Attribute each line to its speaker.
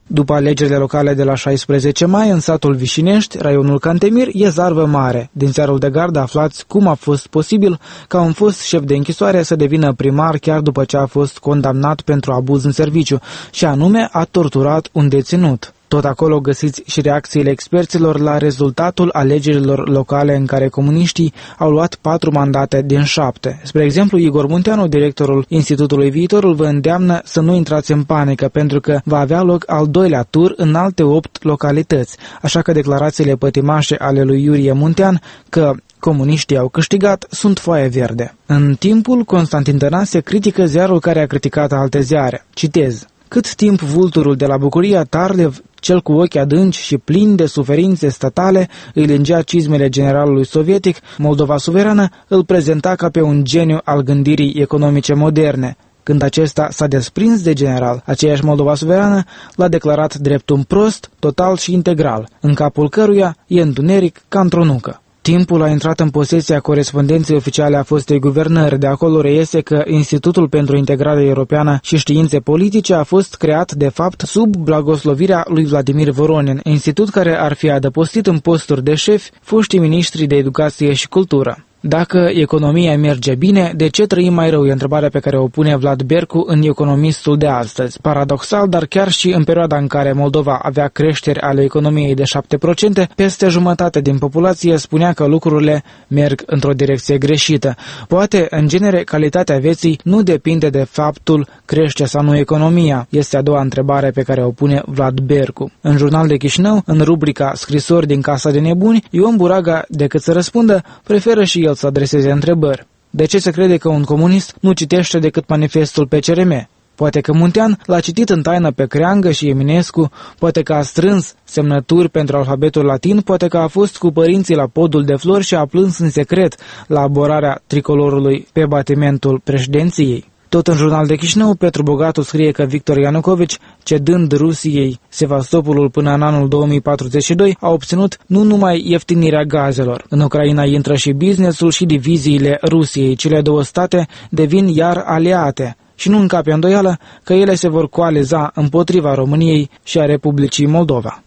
Speaker 1: După alegerile locale de la 16 mai, în satul Vișinești, raionul Cantemir, e zarvă mare. Din ziarul de gardă aflați cum a fost posibil ca un fost șef de închisoare să devină primar chiar după ce a fost condamnat pentru abuz în serviciu, și anume a torturat un deținut. Tot acolo găsiți și reacțiile experților la rezultatul alegerilor locale în care comuniștii au luat 4 mandate din 7. Spre exemplu, Igor Munteanu, directorul Institutului Viitorul, vă îndeamnă să nu intrați în panică, pentru că va avea loc al doilea tur în alte 8 localități. Așa că declarațiile pătimașe ale lui Iurie Muntean că comuniștii au câștigat sunt foaie verde. În timpul, Constantin Tănase critică ziarul care a criticat alte ziare. Citez: cât timp vulturul de la Bucuria, Tarlev, cel cu ochi adânci și plin de suferințe statale, îi lingea cizmele generalului sovietic, Moldova suverană îl prezenta ca pe un geniu al gândirii economice moderne. Când acesta s-a desprins de general, aceeași Moldova suverană l-a declarat drept un prost, total și integral, în capul căruia e întuneric ca într-o nucă. Timpul a intrat în posesia corespondenței oficiale a fostei guvernări. De acolo reiese că Institutul pentru Integrare Europeană și Științe Politice a fost creat, de fapt, sub blagoslovirea lui Vladimir Voronin, institut care ar fi adăpostit în posturi de șefi foștii miniștri de educație și cultură. Dacă economia merge bine, de ce trăim mai rău? E întrebarea pe care o pune Vlad Bercu în Economistul de astăzi. Paradoxal, dar chiar și în perioada în care Moldova avea creșteri ale economiei de 7%, peste jumătate din populație spunea că lucrurile merg într-o direcție greșită. Poate, în genere, calitatea vieții nu depinde de faptul crește sau nu economia. Este a doua întrebare pe care o pune Vlad Bercu. În Jurnal de Chișinău, în rubrica Scrisori din Casa de Nebuni, Ion Buraga, decât să răspundă, preferă și el să adreseze întrebări. De ce se crede că un comunist nu citește decât manifestul PCRM? Poate că Muntean l-a citit în taină pe Creangă și Eminescu, poate că a strâns semnături pentru alfabetul latin, poate că a fost cu părinții la podul de flori și a plâns în secret la aborarea tricolorului pe batimentul președinției. Tot în Jurnal de Chișinău, Petru Bogatu scrie că Victor Ianucovici, cedând Rusiei Sevastopolul până în anul 2042, a obținut nu numai ieftinirea gazelor. În Ucraina intră și businessul și diviziile Rusiei. Cele două state devin iar aliate și nu încape îndoială că ele se vor coaliza împotriva României și a Republicii Moldova.